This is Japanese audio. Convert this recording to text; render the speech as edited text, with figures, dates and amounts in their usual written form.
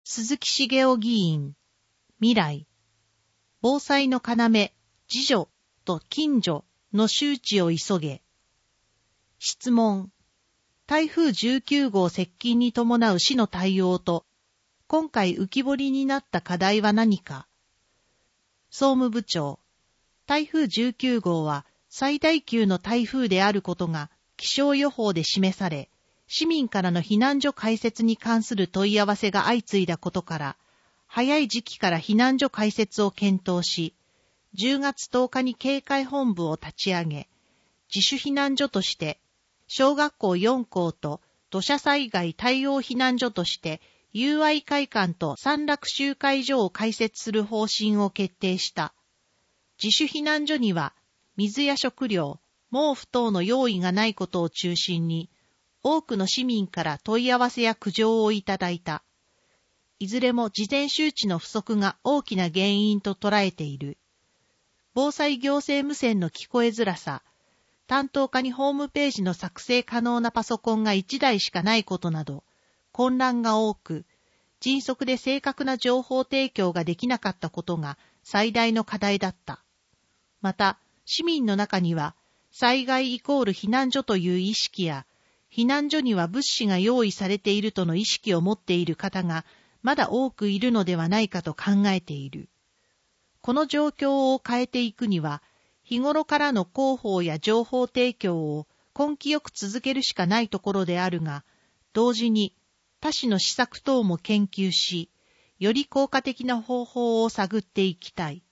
鈴木茂雄議員、未来。防災の要、自助と近所の周知を急げ。質問。台風19号接近に伴う市の対応と、今回浮き彫りになった課題は何か。総務部長。台風19号は最大級の台風であることが気象予報で示され、市民からの避難所開設に関する問い合わせが相次いだことから、早い時期から避難所開設を検討し、10月10日に警戒本部を立ち上げ、自主避難所として、小学校4校と土砂災害対応避難所として、友愛会館と山楽集会所を開設する方針を決定した。自主避難所には、水や食料、毛布等の用意がないことを中心に、多くの市民から問い合わせや苦情をいただいた。いずれも事前周知の不足が大きな原因と捉えている。防災行政無線の聞こえづらさ、担当課にホームページの作成可能なパソコンが1台しかないことなど、混乱が多く、迅速で正確な情報提供ができなかったことが最大の課題だった。また、市民の中には、災害イコール避難所という意識や、避難所には物資が用意されているとの意識を持っている方がまだ多くいるのではないかと考えている。この状況を変えていくには、日頃からの広報や情報提供を根気よく続けるしかないところであるが、同時に他市の施策等も研究し、より効果的な方法を探っていきたい。